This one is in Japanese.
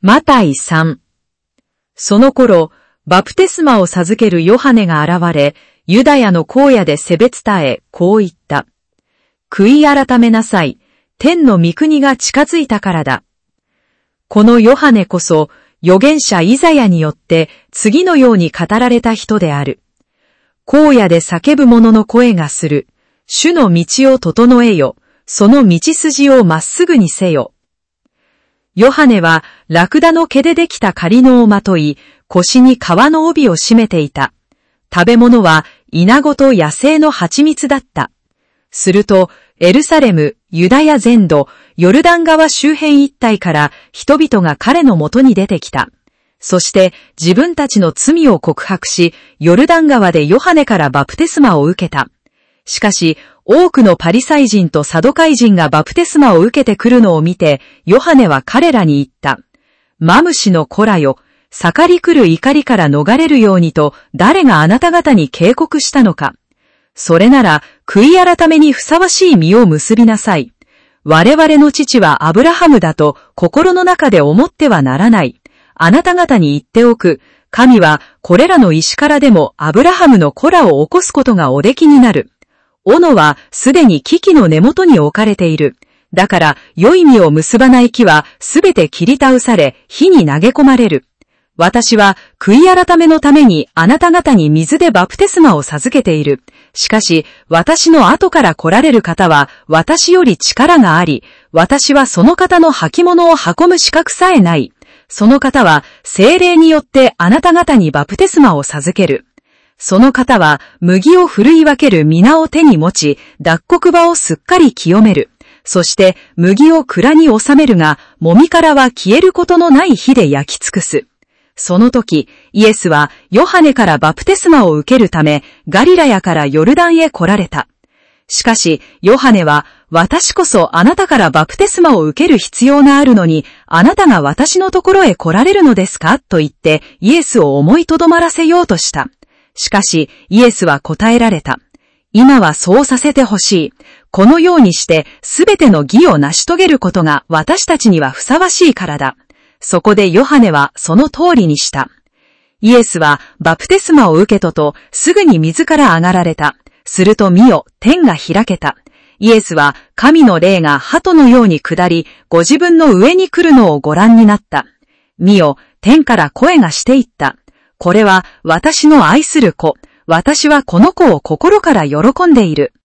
マタイ3。その頃、バプテスマを授けるヨハネが現れ、ユダヤの荒野でせべ伝え、こう言った。悔い改めなさい。天の御国が近づいたからだ。このヨハネこそ、預言者イザヤによって次のように語られた人である。荒野で叫ぶ者の声がする。主の道を整えよ。その道筋をまっすぐにせよ。ヨハネはラクダの毛でできた狩野をまとい、腰に革の帯を締めていた。食べ物はイナゴと野生の蜂蜜だった。すると、エルサレム、ユダヤ全土、ヨルダン川周辺一帯から人々が彼のもとに出てきた。そして自分たちの罪を告白し、ヨルダン川でヨハネからバプテスマを受けた。しかし、多くのパリサイ人とサドカイ人がバプテスマを受けてくるのを見て、ヨハネは彼らに言った。マムシの子らよ、盛り来る怒りから逃れるようにと、誰があなた方に警告したのか。それなら、悔い改めにふさわしい実を結びなさい。我々の父はアブラハムだと心の中で思ってはならない。あなた方に言っておく。神はこれらの石からでもアブラハムの子らを起こすことがおできになる。斧はすでに木々の根元に置かれている。だから良い実を結ばない木はすべて切り倒され火に投げ込まれる。私は悔い改めのためにあなた方に水でバプテスマを授けている。しかし私の後から来られる方は私より力があり、私はその方の履物を運ぶ資格さえない。その方は聖霊によってあなた方にバプテスマを授ける。その方は麦を振るい分ける皆を手に持ち、脱穀場をすっかり清める。そして麦を蔵に収めるが、もみからは消えることのない火で焼き尽くす。その時、イエスはヨハネからバプテスマを受けるため、ガリラヤからヨルダンへ来られた。しかし、ヨハネは、私こそあなたからバプテスマを受ける必要があるのに、あなたが私のところへ来られるのですかと言って、イエスを思いとどまらせようとした。しかし、イエスは答えられた。今はそうさせてほしい。このようにして、すべての義を成し遂げることが私たちにはふさわしいからだ。そこでヨハネはその通りにした。イエスはバプテスマを受けとすぐに水から上がられた。すると見よ、天が開けた。イエスは神の霊が鳩のように下り、ご自分の上に来るのをご覧になった。見よ、天から声がしていった。これは私の愛する子。私はこの子を心から喜んでいる。